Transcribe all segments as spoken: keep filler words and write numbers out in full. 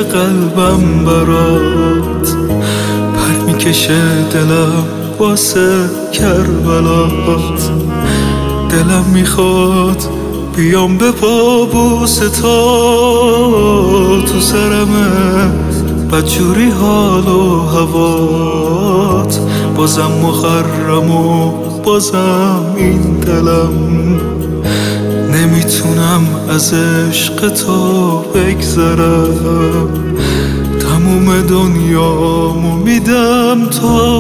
قلبم برات پر میکشه دلم واسه کربلات. دلم میخواد بیام به پابوس تا تو سرمه بدجوری حال و هوات. بازم محرم و بازم این دلم نمیتونم از عشق تو بگذرم. تموم دنیامو میدم تا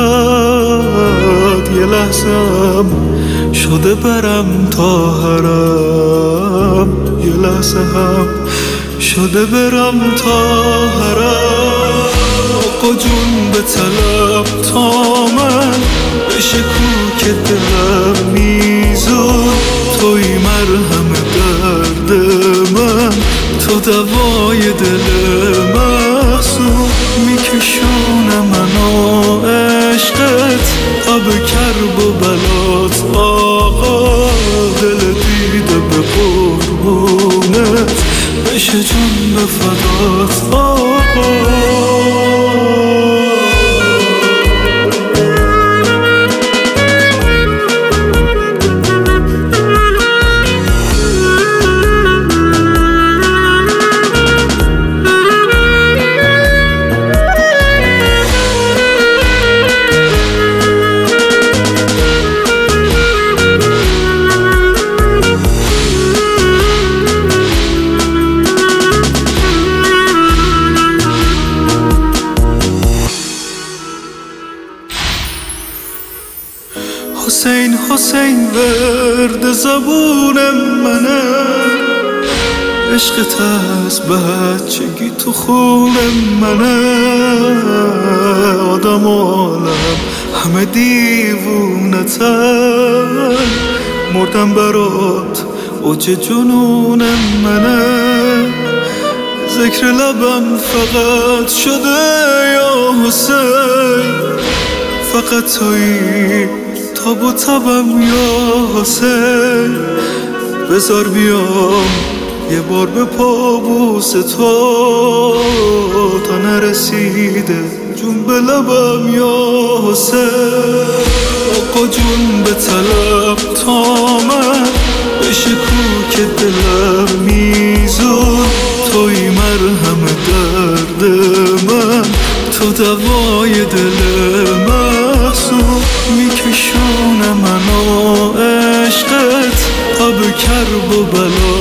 فقط یه لحظم شده برم تا حرم. یه لحظه هم شده برم تا حرم. آقا جون به طلب تا من بشه کوک دلم میزون. توی مرهم درد من، تو دوای دل محزون. میکشونه منو عشقت آب کرب و بلات. آقا دل دیده به قربونت بشه جون به فدات. آقا حسین حسین ورد زبون منه. عشقت از بچگی تو خون منه. آدم و عالم همه دیوونتن. مردم برات اوج جنون منه. ذکر لبم فقط شده یا حسین. فقط تویی تاب و تبم یا حسین. بذار بیام یه بار به پابوس تو تا نرسیده جون به لبم یا حسین. آقا جون به طلب تا من بشه کوک دلم میزون. توی مرهم درد من، تو دوای دل محزون. میکشونه منو عشقت آب کرب و بلا.